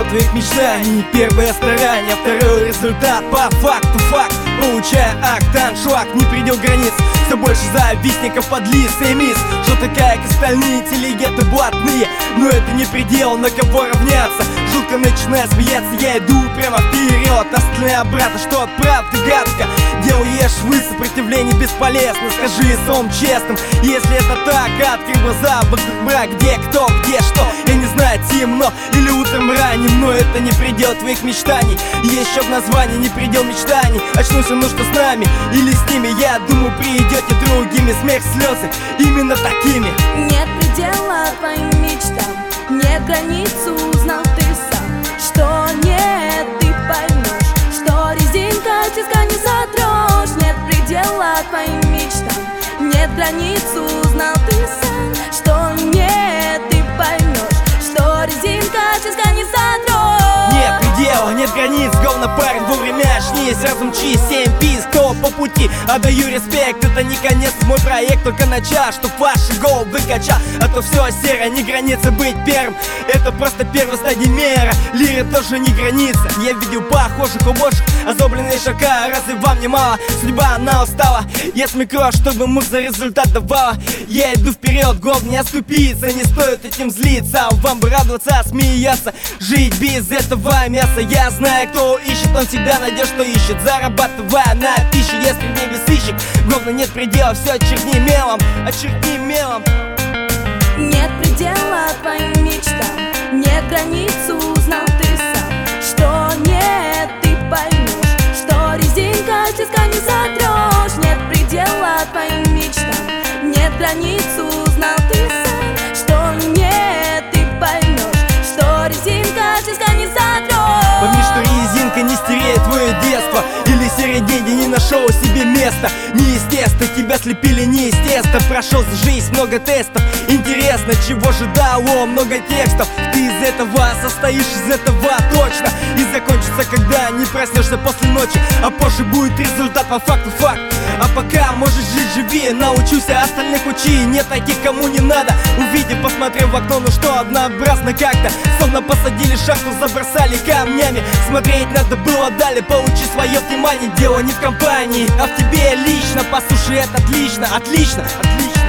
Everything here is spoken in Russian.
твоих мечтаний. Первое старание, второй результат. По факту факт, получая октан, швак, не предел границ. Все больше завистников подлиз и мисс, что такая, как остальные интеллигенты блатные. Но это не предел, на кого равняться. Жутко начинаю смеяться, я иду прямо вперед. Остальные обратно, что от правды гадко. Делаешь вы сопротивление бесполезно. Скажи словом честным, если это так, открой глаза, вокруг мрак, где кто, где что. Я не знаю, темно или утром ранним, но это не предел твоих мечтаний. Есть еще в названии не предел мечтаний. Очнулся, ну что с нами или с ними, я думаю, придете другими. Смех, слезы, именно такими. Нет предела твоим мечтам, нет границ, узнал ты сам. Что нет, ты поймешь, что резинка тиска не затрешь. Нет предела твоим мечтам, нет границ, узнал ты сам. Что нет, ты поймешь, что резинка тиска не затрешь. Нет предела, нет границ, говно парень, вовремя очнись, разум чист, 7 пис, кто по пути. Отдаю респект, это не конец, мой проект только начало, чтоб ваши головы выкачал. А то все серо, не граница быть первым, это просто первая стадия мера. Лира тоже не граница, я видел похожих уборщик, озлобленные шака, разве вам не мало? Судьба, она устала, я смекрю, чтобы муж за результат давала. Я иду вперед, главное не оскупиться, не стоит этим злиться. Вам бы радоваться, смеяться, жить без этого мяса. Я знаю, кто ищет, он всегда найдет, что ищет, зарабатывая на пищу, если не бесыщик. Главное, нет предела, все очеркни мелом, очеркни мелом. Нет предела твоим мечтам, нет границ, узнал ты сам. Что нет, ты поймешь, что резинка тиска не затрешь. Нет предела твоим мечтам, нет границ, узнал ты сам. Что нет, ты поймешь, что резинка тиска не затрешь. Помни, что резинка не стереет твое детство, или серые деньги не нашел себе места. Неестественно, тебя слепили неестественно. Прошел за жизнь много тестов. Интересно, чего же дало много текстов. Ты из этого состоишь, из этого точно. И закончится, когда не проснешься после ночи, а позже будет результат по факту факт. А пока можешь жить, живи, научуся, остальных учи. Нет таких, кому не надо. Увидев, посмотрев в окно, ну что, однообразно как-то. Словно посадили шахту, забросали камнями. Смотреть надо было далее, получи свое внимание. Дело не в компании, а в тебе лично. Послушай, это отлично, отлично, отлично.